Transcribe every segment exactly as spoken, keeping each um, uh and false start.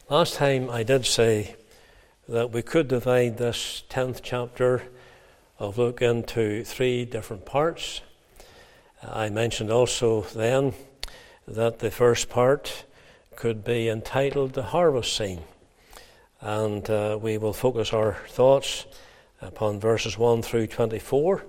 Last time I did say that we could divide this tenth chapter of Luke into three different parts. I mentioned also then that the first part could be entitled The Harvest Scene, and uh, we will focus our thoughts upon verses one through twenty-four,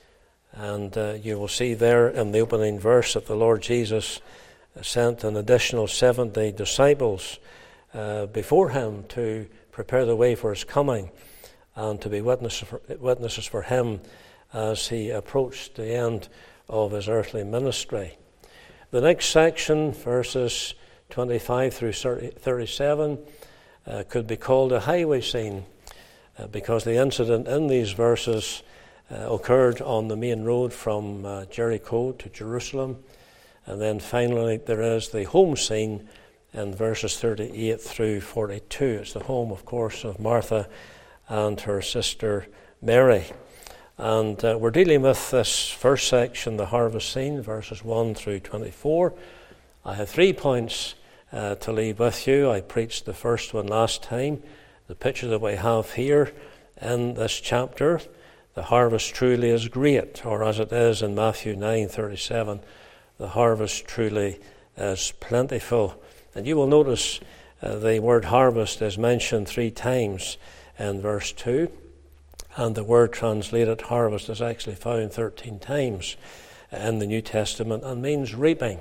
and uh, you will see there in the opening verse that the Lord Jesus sent an additional seventy disciples uh, before him to prepare the way for his coming and to be witnesses for, witnesses for him as he approached the end of his earthly ministry. The next section, verses twenty-five through thirty-seven, uh, could be called a highway scene uh, because the incident in these verses uh, occurred on the main road from uh, Jericho to Jerusalem. And then finally there is the home scene in verses thirty-eight through forty-two. It's the home, of course, of Martha and her sister Mary. And uh, we're dealing with this first section, the harvest scene, verses one through twenty-four. I have three points uh, to leave with you. I preached the first one last time. The picture that we have here in this chapter, the harvest truly is great, or as it is in Matthew nine thirty-seven, the harvest truly is plentiful. And you will notice uh, the word harvest is mentioned three times in verse two. And the word translated harvest is actually found thirteen times in the New Testament and means reaping.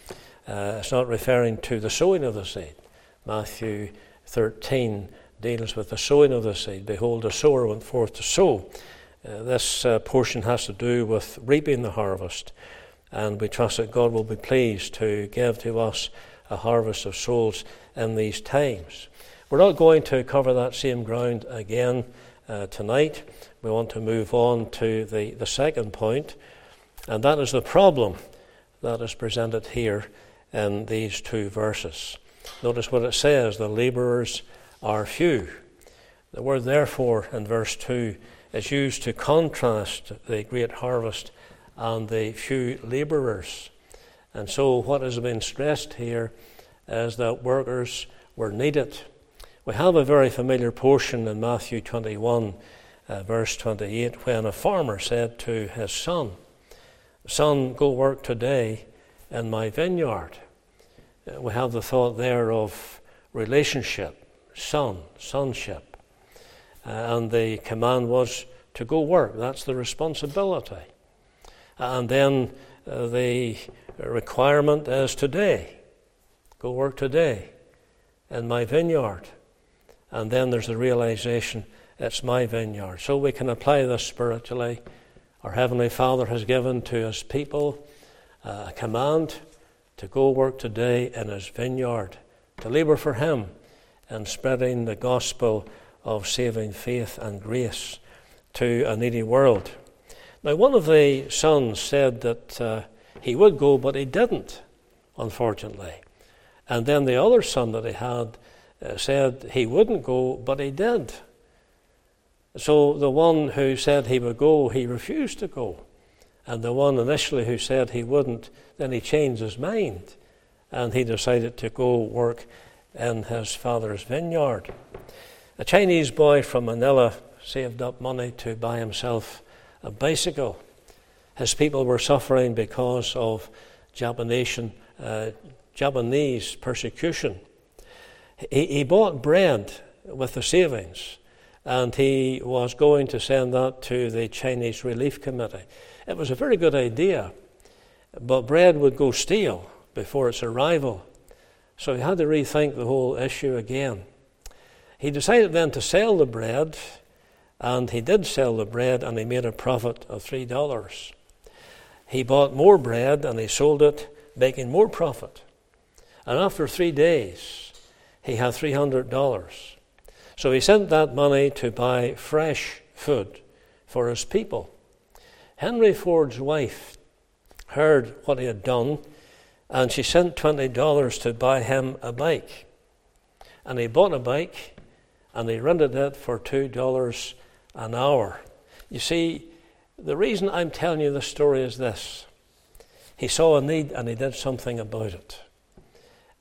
Uh, it's not referring to the sowing of the seed. Matthew thirteen deals with the sowing of the seed. Behold, the sower went forth to sow. Uh, this uh, portion has to do with reaping the harvest. And we trust that God will be pleased to give to us a harvest of souls in these times. We're not going to cover that same ground again uh, tonight. We want to move on to the, the second point, and that is the problem that is presented here in these two verses. Notice what it says, the labourers are few. The word therefore in verse two is used to contrast the great harvest and the few labourers. And so what has been stressed here is that workers were needed. We have a very familiar portion in Matthew twenty-one, uh, verse twenty-eight, when a farmer said to his son, "Son, go work today in my vineyard." Uh, we have the thought there of relationship, son, sonship. Uh, and the command was to go work. That's the responsibility. And then uh, the requirement is today. Go work today in my vineyard. And then there's the realization, it's my vineyard. So we can apply this spiritually. Our Heavenly Father has given to His people uh, a command to go work today in His vineyard, to labour for Him in spreading the gospel of saving faith and grace to a needy world. Now, one of the sons said that uh, he would go, but he didn't, unfortunately. And then the other son that he had uh, said he wouldn't go, but he did. So the one who said he would go, he refused to go. And the one initially who said he wouldn't, then he changed his mind. And he decided to go work in his father's vineyard. A Chinese boy from Manila saved up money to buy himself a bicycle. His people were suffering because of Japanese, uh, Japanese persecution. He, he bought bread with the savings, and he was going to send that to the Chinese Relief Committee. It was a very good idea, but bread would go stale before its arrival. So he had to rethink the whole issue again. He decided then to sell the bread, and he did sell the bread, and he made a profit of three dollars. He bought more bread, and he sold it, making more profit. And after three days, he had three hundred dollars. So he sent that money to buy fresh food for his people. Henry Ford's wife heard what he had done, and she sent twenty dollars to buy him a bike. And he bought a bike, and he rented it for two dollars an hour. You see, the reason I'm telling you this story is this. He saw a need, and he did something about it.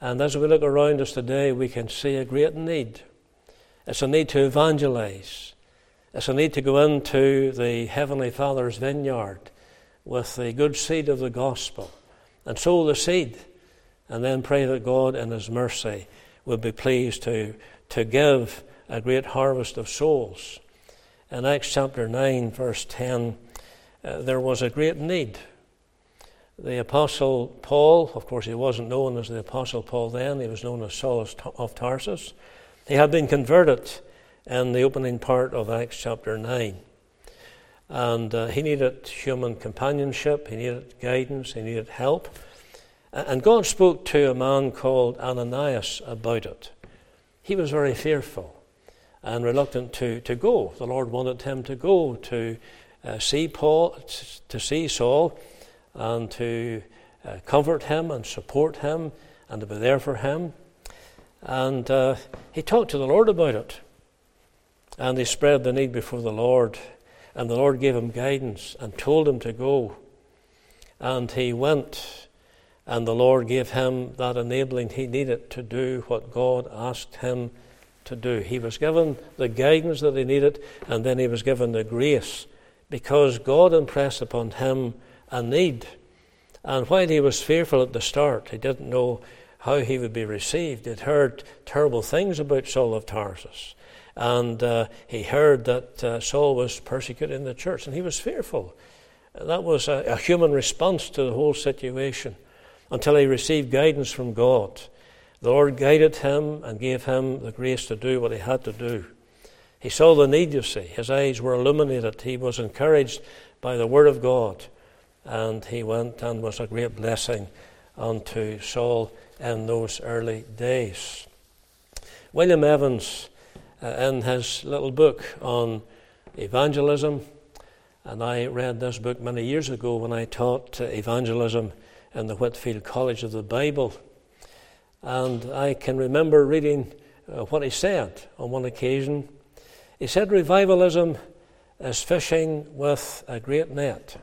And as we look around us today, we can see a great need. It's a need to evangelize. It's a need to go into the Heavenly Father's vineyard with the good seed of the gospel and sow the seed, and then pray that God in His mercy will be pleased to, to give a great harvest of souls. In Acts chapter nine, verse ten, uh, there was a great need. The Apostle Paul, of course he wasn't known as the Apostle Paul then, he was known as Saul of Tarsus. He had been converted in the opening part of Acts chapter nine. And uh, he needed human companionship, he needed guidance, he needed help. And God spoke to a man called Ananias about it. He was very fearful and reluctant to, to go. The Lord wanted him to go to uh, see Paul, to see Saul, and to uh, comfort him and support him and to be there for him. And uh, he talked to the Lord about it. And he spread the need before the Lord. And the Lord gave him guidance and told him to go. And he went, and the Lord gave him that enabling he needed to do what God asked him to do. He was given the guidance that he needed, and then he was given the grace, because God impressed upon him a need. And while he was fearful at the start, he didn't know how he would be received. He'd heard terrible things about Saul of Tarsus. And uh, he heard that uh, Saul was persecuting the church, and he was fearful. That was a, a human response to the whole situation, until he received guidance from God. The Lord guided him and gave him the grace to do what he had to do. He saw the need, you see. His eyes were illuminated. He was encouraged by the Word of God. And he went and was a great blessing unto Saul in those early days. William Evans, uh, in his little book on evangelism, and I read this book many years ago when I taught uh, evangelism in the Whitefield College of the Bible. And I can remember reading uh, what he said on one occasion. He said, "Revivalism is fishing with a great net.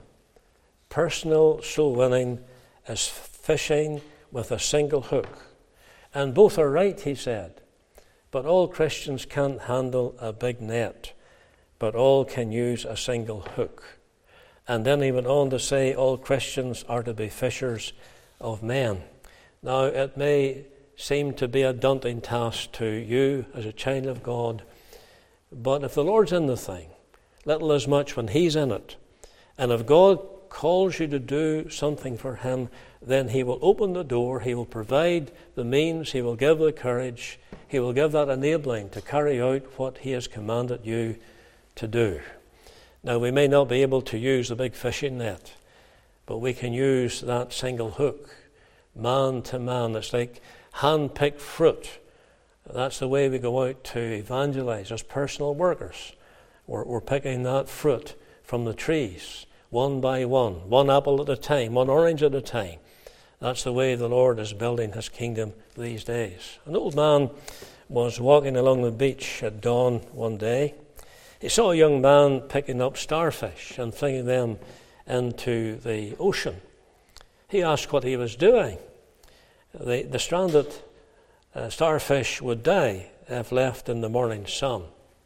Personal soul winning is fishing with a single hook. And both are right," he said. "But all Christians can't handle a big net, but all can use a single hook." And then he went on to say, all Christians are to be fishers of men. Now, it may seem to be a daunting task to you as a child of God, but if the Lord's in the thing, little as much when He's in it, and if God calls you to do something for Him, then He will open the door, He will provide the means, He will give the courage, He will give that enabling to carry out what He has commanded you to do. Now, we may not be able to use the big fishing net, but we can use that single hook, man to man. It's like hand-picked fruit. That's the way we go out to evangelize as personal workers. We're, we're picking that fruit from the trees, one by one, one apple at a time, one orange at a time. That's the way the Lord is building His kingdom these days. An old man was walking along the beach at dawn one day. He saw a young man picking up starfish and flinging them into the ocean. He asked what he was doing. The, the stranded uh, starfish would die if left in the morning sun.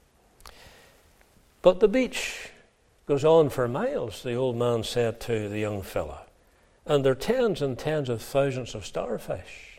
"But the beach goes on for miles," the old man said to the young fellow, "and there are tens and tens of thousands of starfish.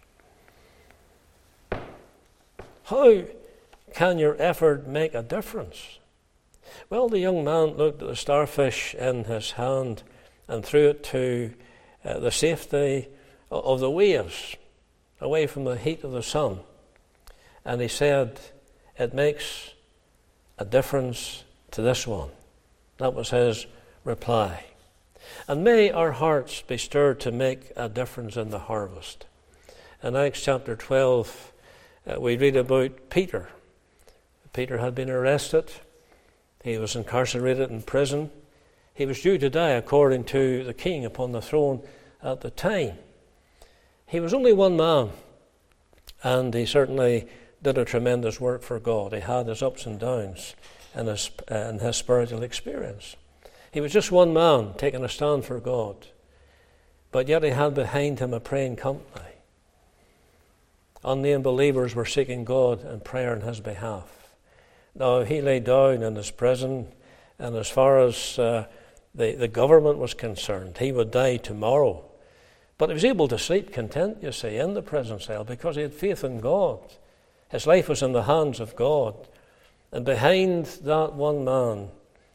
How can your effort make a difference?" Well, the young man looked at the starfish in his hand and threw it to uh, the safety of the waves, away from the heat of the sun. And he said, "It makes a difference to this one." That was his reply. And may our hearts be stirred to make a difference in the harvest. In Acts chapter twelve, uh, we read about Peter. Peter had been arrested. He was incarcerated in prison. He was due to die according to the king upon the throne at the time. He was only one man, and he certainly did a tremendous work for God. He had his ups and downs in his, uh, in his spiritual experience. He was just one man taking a stand for God, but yet he had behind him a praying company. Unnamed believers were seeking God in prayer on his behalf. Now, he lay down in his prison, and as far as uh, the, the government was concerned, he would die tomorrow. But he was able to sleep content, you see, in the prison cell because he had faith in God. His life was in the hands of God. And behind that one man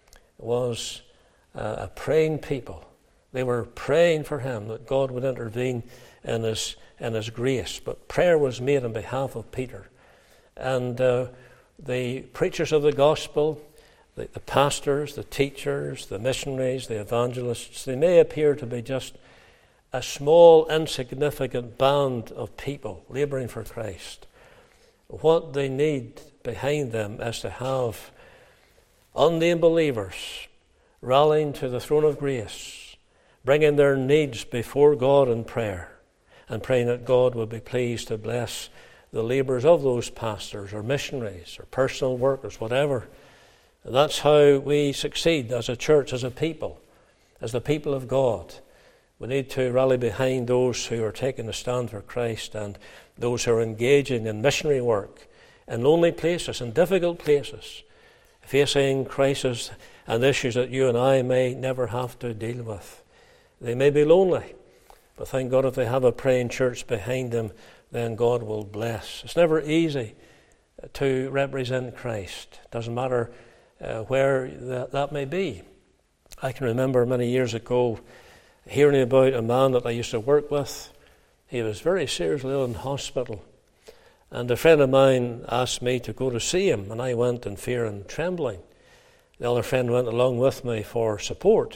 was uh, a praying people. They were praying for him that God would intervene in his, in his grace. But prayer was made on behalf of Peter. And uh, the preachers of the gospel, the, the pastors, the teachers, the missionaries, the evangelists, they may appear to be just a small, insignificant band of people laboring for Christ. What they need behind them is to have unnamed believers rallying to the throne of grace, bringing their needs before God in prayer, and praying that God would be pleased to bless the labours of those pastors or missionaries or personal workers, whatever. And that's how we succeed as a church, as a people, as the people of God. We need to rally behind those who are taking a stand for Christ and those who are engaging in missionary work in lonely places, in difficult places, facing crises and issues that you and I may never have to deal with. They may be lonely, but thank God if they have a praying church behind them, then God will bless. It's never easy to represent Christ. It doesn't matter uh, where that, that may be. I can remember many years ago hearing about a man that I used to work with. He was very seriously ill in hospital. And a friend of mine asked me to go to see him, and I went in fear and trembling. The other friend went along with me for support.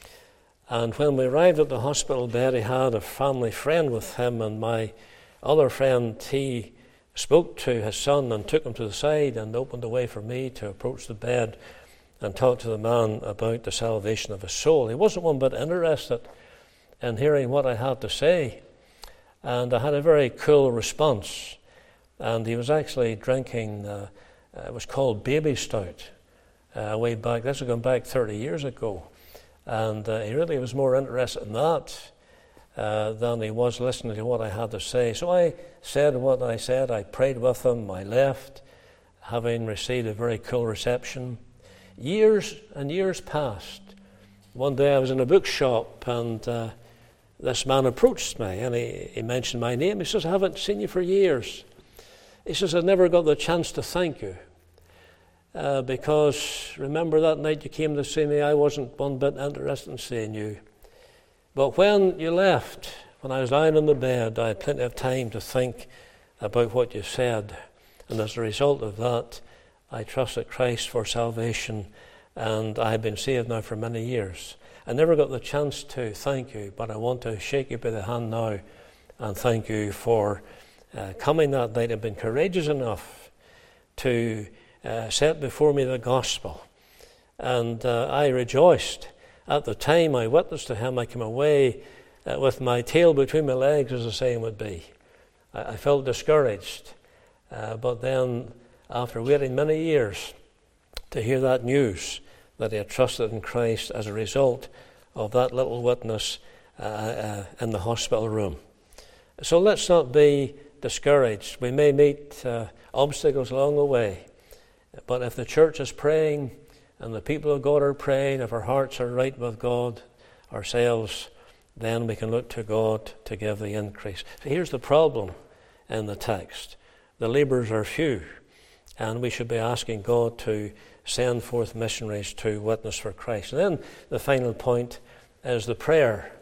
And when we arrived at the hospital bed, he had a family friend with him, and my other friend, he spoke to his son and took him to the side and opened the way for me to approach the bed and talk to the man about the salvation of his soul. He wasn't one bit interested in hearing what I had to say. And I had a very cool response. And he was actually drinking, uh, it was called baby stout, uh, way back. This was going back thirty years ago. And uh, he really was more interested in that uh, than he was listening to what I had to say. So I said what I said. I prayed with him. I left, having received a very cool reception. Years and years passed. One day I was in a bookshop, and uh, this man approached me, and he, he mentioned my name. He says, I haven't seen you for years. He says, I never got the chance to thank you. Uh, because remember that night you came to see me, I wasn't one bit interested in seeing you. But when you left, when I was lying on the bed, I had plenty of time to think about what you said. And as a result of that, I trusted Christ for salvation, and I have been saved now for many years. I never got the chance to thank you, but I want to shake you by the hand now and thank you for uh, coming that night and being courageous enough to uh, set before me the gospel. And uh, I rejoiced. At the time I witnessed to him, I came away uh, with my tail between my legs, as the saying would be. I, I felt discouraged, uh, but then after waiting many years to hear that news that he had trusted in Christ as a result of that little witness uh, uh, in the hospital room. So let's not be discouraged. We may meet uh, obstacles along the way, but if the church is praying and the people of God are praying, if our hearts are right with God ourselves, then we can look to God to give the increase. So here's the problem in the text. The labourers are few. And we should be asking God to send forth missionaries to witness for Christ. And then the final point is the prayer.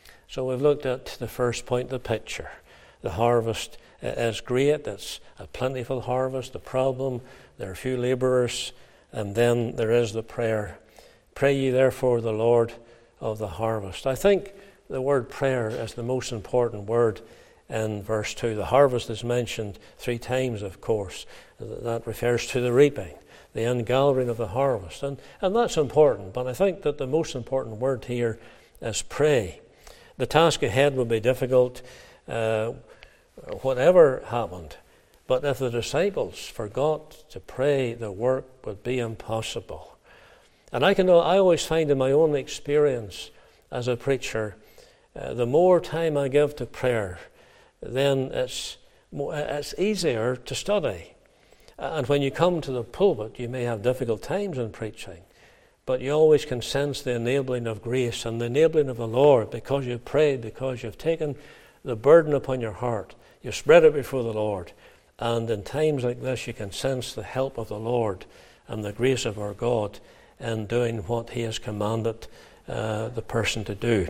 So we've looked at the first point, the picture. The harvest is great. It's a plentiful harvest. The problem, there are few labourers. And then there is the prayer. Pray ye therefore the Lord of the harvest. I think the word prayer is the most important word in verse two. The harvest is mentioned three times, of course. That refers to the reaping, the ingathering of the harvest. And, and that's important, but I think that the most important word here is pray. The task ahead will be difficult, uh, whatever happened. But if the disciples forgot to pray, the work would be impossible. And I can, I always find in my own experience as a preacher, uh, the more time I give to prayer, then it's it's easier to study. And when you come to the pulpit, you may have difficult times in preaching, but you always can sense the enabling of grace and the enabling of the Lord, because you've prayed, because you've taken the burden upon your heart. You've spread it before the Lord. And in times like this, you can sense the help of the Lord and the grace of our God in doing what He has commanded uh, the person to do.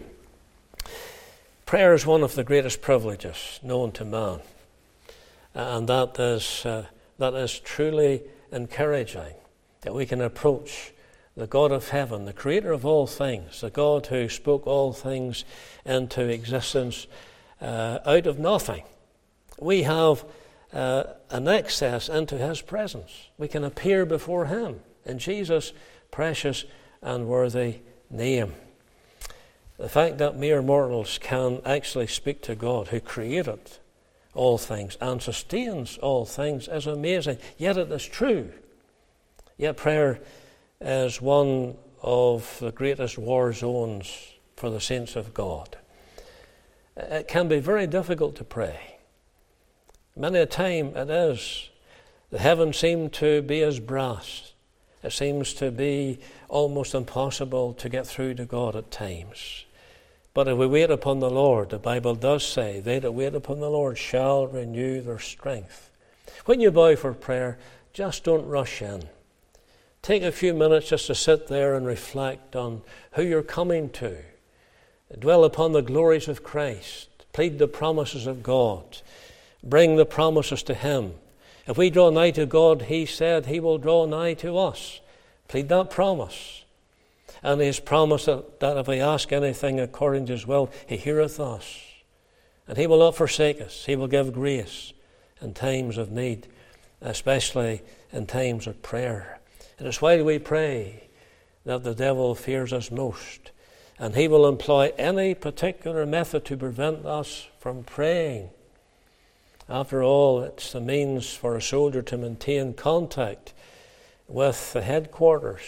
Prayer is one of the greatest privileges known to man. And that is, uh, that is truly encouraging, that we can approach the God of heaven, the creator of all things, the God who spoke all things into existence uh, out of nothing. We have uh, an access into His presence. We can appear before Him in Jesus' precious and worthy name. The fact that mere mortals can actually speak to God, who created all things and sustains all things, is amazing. Yet it is true. Yet prayer is one of the greatest war zones for the saints of God. It can be very difficult to pray. Many a time it is. The heavens seem to be as brass. It seems to be almost impossible to get through to God at times. But if we wait upon the Lord, the Bible does say, they that wait upon the Lord shall renew their strength. When you bow for prayer, just don't rush in. Take a few minutes just to sit there and reflect on who you're coming to. Dwell upon the glories of Christ. Plead the promises of God. Bring the promises to Him. If we draw nigh to God, He said He will draw nigh to us. Plead that promise. And He has promised that, that if we ask anything according to His will, He heareth us. And He will not forsake us. He will give grace in times of need, especially in times of prayer. It is while we pray that the devil fears us most. And he will employ any particular method to prevent us from praying. After all, it's the means for a soldier to maintain contact with the headquarters.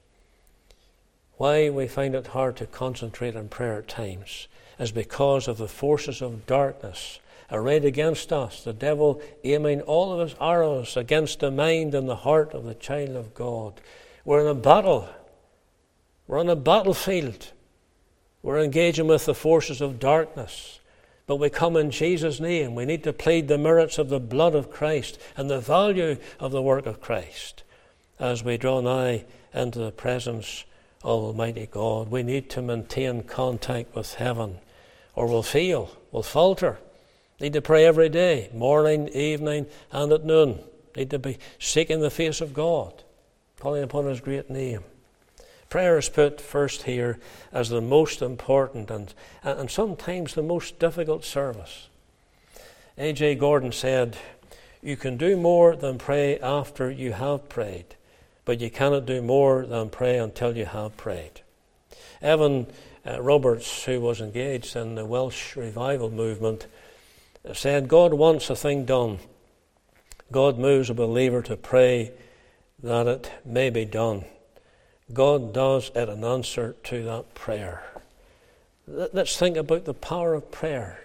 Why we find it hard to concentrate on prayer at times is because of the forces of darkness arrayed against us, the devil aiming all of his arrows against the mind and the heart of the child of God. We're in a battle. We're on a battlefield. We're engaging with the forces of darkness. But we come in Jesus' name. We need to plead the merits of the blood of Christ and the value of the work of Christ as we draw nigh into the presence of Almighty God. We need to maintain contact with heaven, or we'll fail, we'll falter. Need to pray every day, morning, evening, and at noon. Need to be seeking the face of God, calling upon His great name. Prayer is put first here as the most important and, and sometimes the most difficult service. A J Gordon said, "You can do more than pray after you have prayed, but you cannot do more than pray until you have prayed." Evan uh, Roberts, who was engaged in the Welsh revival movement, said, "God wants a thing done. God moves a believer to pray that it may be done. God does it in answer to that prayer." Let's think about the power of prayer.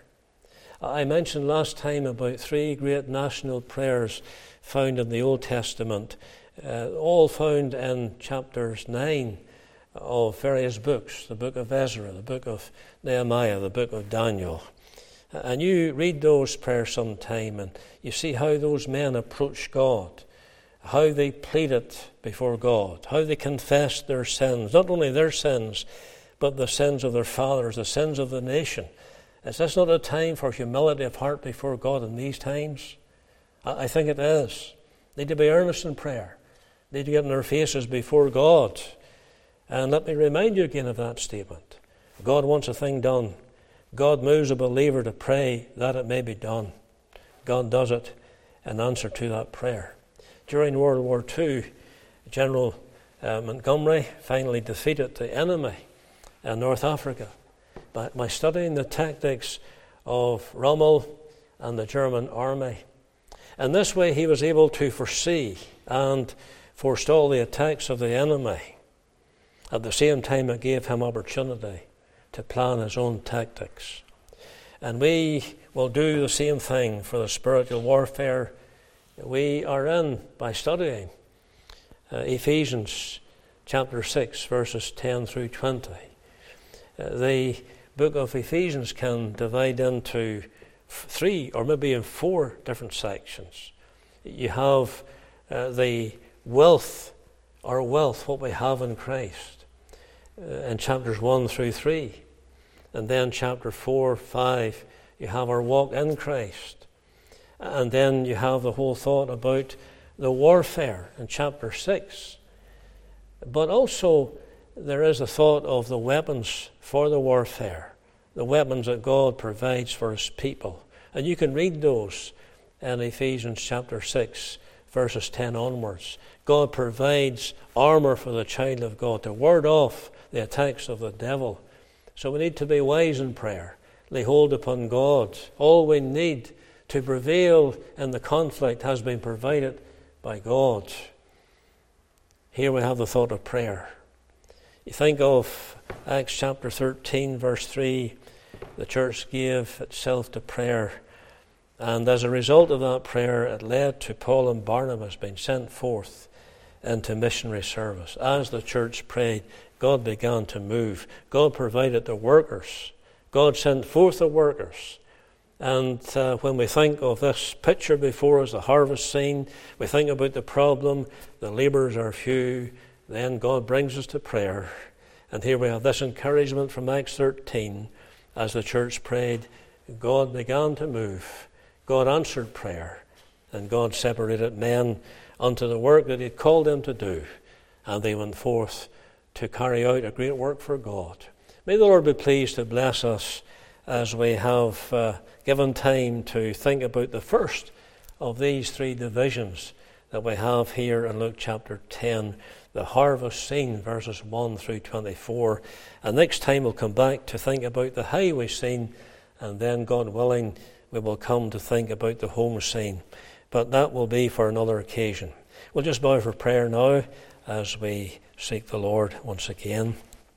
I mentioned last time about three great national prayers found in the Old Testament, uh, all found in chapters nine of various books, the book of Ezra, the book of Nehemiah, the book of Daniel. And you read those prayers sometime and you see how those men approached God, how they pleaded before God, how they confessed their sins, not only their sins, but the sins of their fathers, the sins of the nation. Is this not a time for humility of heart before God in these times? I think it is. Need to be earnest in prayer. Need to get on our faces before God. And let me remind you again of that statement. God wants a thing done. God moves a believer to pray that it may be done. God does it in answer to that prayer. During World War Two, General uh, Montgomery finally defeated the enemy in North Africa by, by studying the tactics of Rommel and the German army. In this way, he was able to foresee and forestall the attacks of the enemy. At the same time, it gave him opportunity to plan his own tactics. And we will do the same thing for the spiritual warfare we are in by studying uh, Ephesians chapter six, verses ten through twenty. Uh, the book of Ephesians can divide into three or maybe in four different sections. You have uh, the wealth, our wealth, what we have in Christ, uh, in chapters one through three. And then chapter four, five, you have our walk in Christ. And then you have the whole thought about the warfare in chapter six. But also there is a thought of the weapons for the warfare, the weapons that God provides for His people. And you can read those in Ephesians chapter six, verses ten onwards. God provides armour for the child of God to ward off the attacks of the devil. So we need to be wise in prayer, lay hold upon God. All we need to prevail in the conflict has been provided by God. Here we have the thought of prayer. You think of Acts chapter thirteen, verse three, the church gave itself to prayer. And as a result of that prayer, it led to Paul and Barnabas being sent forth into missionary service. As the church prayed, God began to move. God provided the workers. God sent forth the workers. And uh, when we think of this picture before us, the harvest scene, we think about the problem, the labourers are few, then God brings us to prayer. And here we have this encouragement from Acts thirteen. As the church prayed, God began to move. God answered prayer. And God separated men unto the work that He had called them to do. And they went forth to carry out a great work for God. May the Lord be pleased to bless us as we have uh, given time to think about the first of these three divisions that we have here in Luke chapter ten, the harvest scene, verses one through twenty-four. And next time we'll come back to think about the highway scene, and then, God willing, we will come to think about the home scene. But that will be for another occasion. We'll just bow for prayer now as we seek the Lord once again.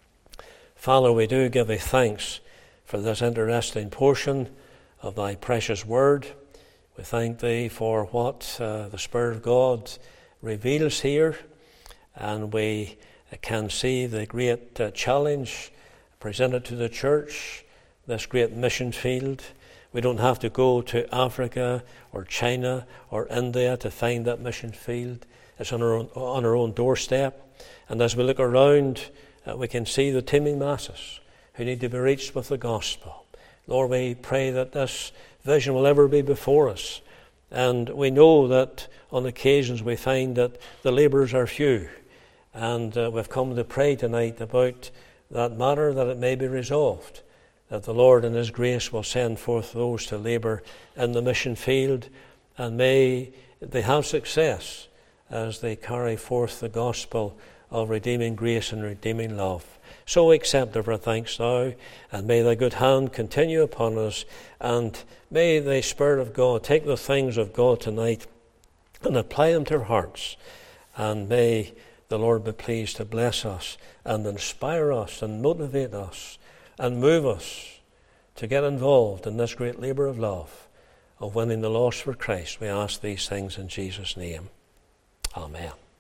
Father, we do give Thee thanks for this interesting portion of Thy precious word. We thank Thee for what uh, the Spirit of God reveals here, and we uh, can see the great uh, challenge presented to the church, this great mission field. We don't have to go to Africa or China or India to find that mission field. It's on our own, on our own doorstep. And as we look around, uh, we can see the teeming masses who need to be reached with the gospel. Lord, we pray that this vision will ever be before us. And we know that on occasions we find that the labourers are few. And uh, we've come to pray tonight about that matter, that it may be resolved, that the Lord in His grace will send forth those to labour in the mission field, and may they have success as they carry forth the gospel of redeeming grace and redeeming love. So accept our thanks now, and may Thy good hand continue upon us, and may the Spirit of God take the things of God tonight and apply them to our hearts, and may the Lord be pleased to bless us and inspire us and motivate us and move us to get involved in this great labour of love, of winning the lost for Christ. We ask these things in Jesus' name. Amen.